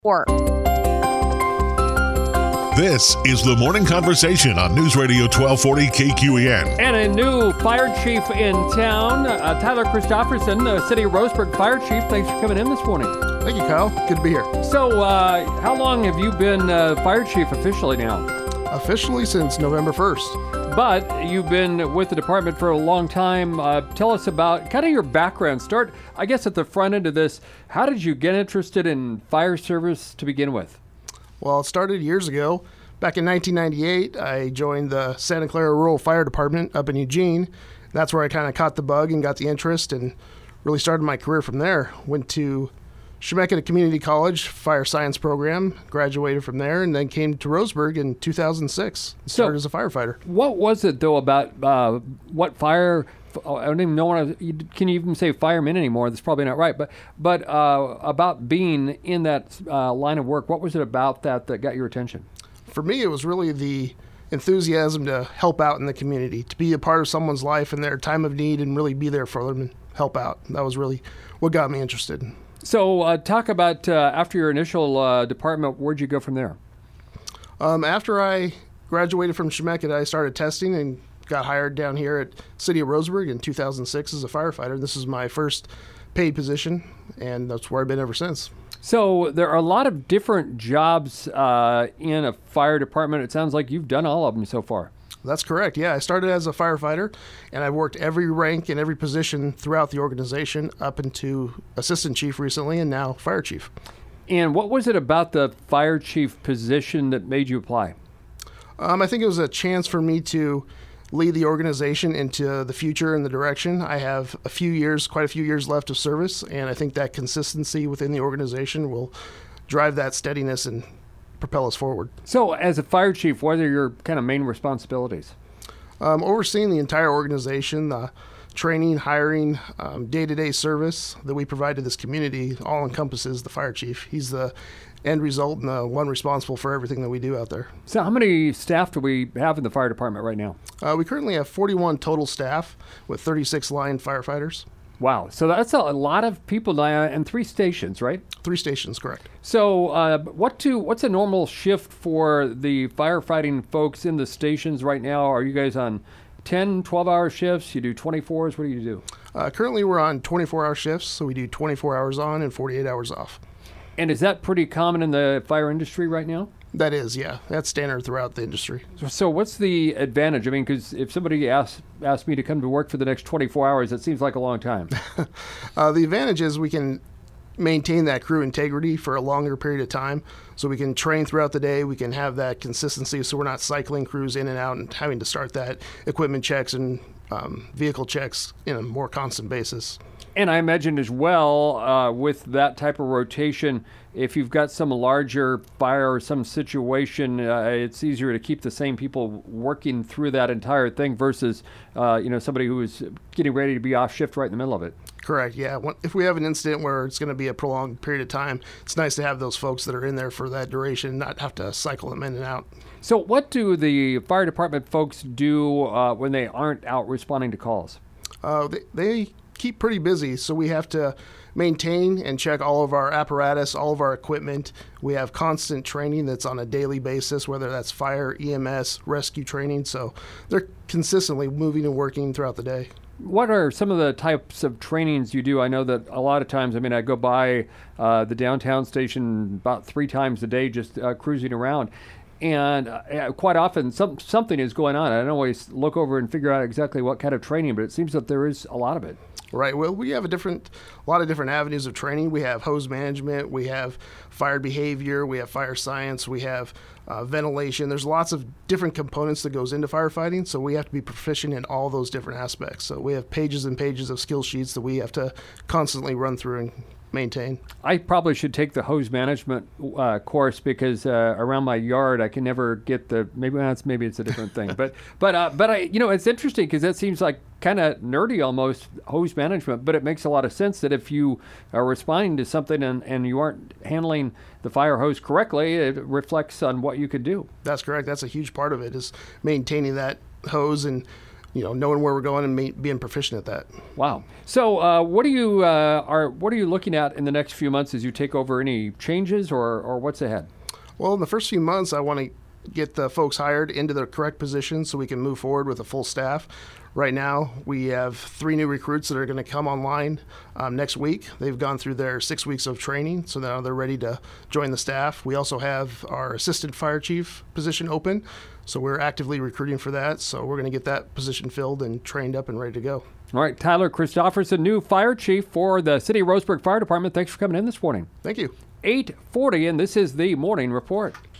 This is the Morning Conversation on News Radio 1240 KQEN. And a new fire chief in town, Tyler Christopherson, City of Roseburg Fire Chief. Thanks for coming in this morning. Thank you, Kyle. Good to be here. So, how long have you been fire chief officially now? Officially since November 1st. But you've been with the department for a long time. Tell us about kind of your background. Start, I guess, at the front end of this. How did you get interested in fire service to begin with? Well, it started years ago. Back in 1998, I joined the Santa Clara Rural Fire Department up in Eugene. That's where I kind of caught the bug and got the interest and really started my career from there. Went to Chemeketa Community College Fire Science program, graduated from there, and then came to Roseburg in 2006 and started as a firefighter. What was it, though, about what fire... I don't even know can you even say fireman anymore? That's probably not right. But about being in that line of work, what was it about that got your attention? For me, it was really the enthusiasm to help out in the community, to be a part of someone's life in their time of need and really be there for them and help out. That was really what got me interested. So talk about after your initial department, where'd you go from there? After I graduated from Chemeketa, I started testing and got hired down here at City of Roseburg in 2006 as a firefighter. This is my first paid position, and that's where I've been ever since. So there are a lot of different jobs in a fire department. It sounds like you've done all of them so far. That's correct. Yeah, I started as a firefighter, and I've worked every rank and every position throughout the organization up into assistant chief recently and now fire chief. And what was it about the fire chief position that made you apply? I think it was a chance for me to lead the organization into the future and the direction. I have quite a few years left of service, and I think that consistency within the organization will drive that steadiness and propel us forward. So as a fire chief, what are your kind of main responsibilities? Overseeing the entire organization, the training, hiring, day-to-day service that we provide to this community all encompasses the fire chief. He's the end result and the one responsible for everything that we do out there. So how many staff do we have in the fire department right now? We currently have 41 total staff with 36 line firefighters. Wow. So that's a lot of people and 3 stations, right? 3 stations, correct. So what's a normal shift for the firefighting folks in the stations right now? Are you guys on 10, 12-hour shifts? You do 24s? What do you do? Currently, we're on 24-hour shifts, so we do 24 hours on and 48 hours off. And is that pretty common in the fire industry right now? That is, yeah. That's standard throughout the industry. So what's the advantage? I mean, because if somebody asked me to come to work for the next 24 hours, it seems like a long time. The advantage is we can maintain that crew integrity for a longer period of time. So we can train throughout the day. We can have that consistency so we're not cycling crews in and out and having to start that equipment checks and vehicle checks in a more constant basis. And I imagine as well, with that type of rotation, if you've got some larger fire or some situation, it's easier to keep the same people working through that entire thing versus, somebody who is getting ready to be off shift right in the middle of it. Correct, yeah. If we have an incident where it's going to be a prolonged period of time, it's nice to have those folks that are in there for that duration, not have to cycle them in and out. So what do the fire department folks do when they aren't out responding to calls? They keep pretty busy, so we have to maintain and check all of our apparatus, all of our equipment. We have constant training that's on a daily basis, whether that's fire, EMS, rescue training, so they're consistently moving and working throughout the day. What are some of the types of trainings you do? I know that a lot of times, I go by the downtown station about 3 times a day just cruising around. And quite often something is going on. I don't always look over and figure out exactly what kind of training, but it seems that there is a lot of it. Right. Well, we have a lot of different avenues of training. We have hose management, we have fire behavior, we have fire science, we have ventilation. There's lots of different components that goes into firefighting, so we have to be proficient in all those different aspects. So we have pages and pages of skill sheets that we have to constantly run through and maintain. I probably should take the hose management course because around my yard I can never get maybe it's a different thing. But I it's interesting because that seems like kind of nerdy almost, hose management, but it makes a lot of sense that if you are responding to something and you aren't handling the fire hose correctly, it reflects on what you could do. That's correct. That's a huge part of it, is maintaining that hose. And knowing where we're going and being proficient at that. Wow. So what are you looking at in the next few months as you take over? Any changes or what's ahead? Well, in the first few months, I want to get the folks hired into the correct positions so we can move forward with a full staff. Right now, we have 3 new recruits that are going to come online next week. They've gone through their 6 weeks of training, so now they're ready to join the staff. We also have our assistant fire chief position open, so we're actively recruiting for that. So we're going to get that position filled and trained up and ready to go. All right, Tyler Christopherson, new fire chief for the City of Roseburg Fire Department. Thanks for coming in this morning. Thank you. 8:40, and this is the Morning Report.